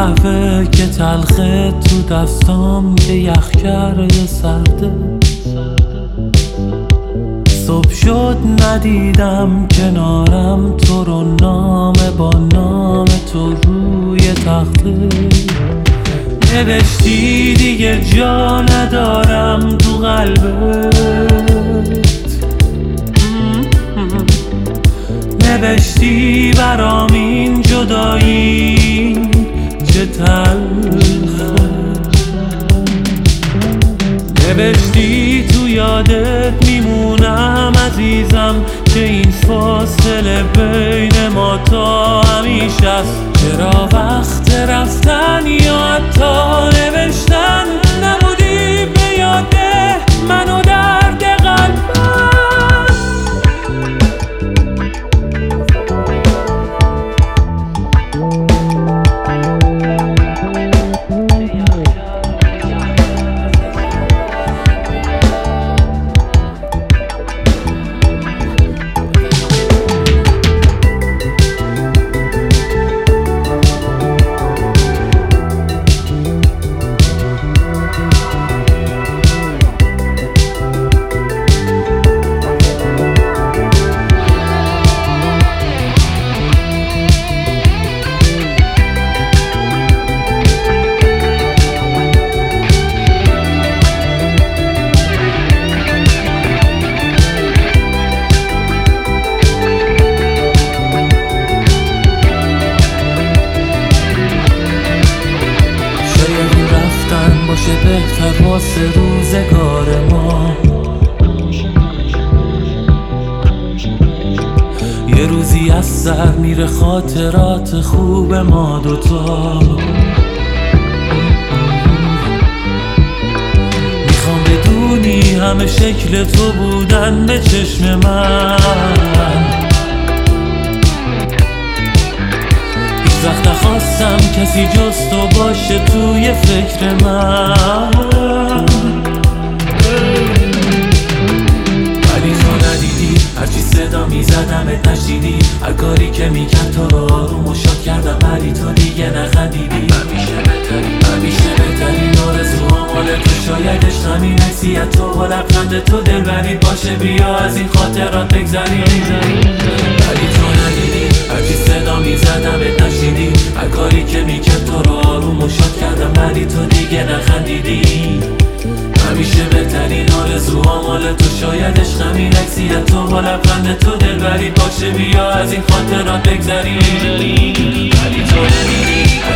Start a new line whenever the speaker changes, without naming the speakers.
قهوه که تلخه تو دستام که یخ کرده سرده. صبح شد ندیدم کنارم تو رو، نامه با نام تو روی تخته. نوشتی دیگه جا ندارم تو قلبت، نوشتی برام این جدایی چه تلخه. نوشتی تو یادت میمونم عزیزم، که این فاصله بین ما تا همیشه است. چرا وقت رفتن یا حتی نوشتن نبودی به یاد من و درد قلبم. باشه بهتر واسه روزگار ما. یه روزی از سر میره خاطرات خوب ما دوتا. میخوام بدونی همه شکل تو بودن به چشم من. وقت نخواستم کسی جز تو باشه توی فکر من، ولی تو ندیدی. هرچی صدا میزدمت نشیدی، هر کاری که میکرد تو رو آروم و شاد کردم، ولی تو دیگه نخندیدی. همیشه بهترین آرزوها مال تو، شایدش همین حیثیت تو با لبخند تو دلبرید باشه. بیا از این خاطرات بگذریم، ولی تو ندیدی. هرچی صدا میزدمت نشیدی، هر کاری که میکرد تو رو آروم و شاد کردم، ولی تو دیگه نخندیدی. همیشه بهترین آرزوها مال تو، شایدش همین عکسیت تو با لبخند تو دلبرید باشه. بیا از این خاطرات بگذریم، ولی تو نمیدی.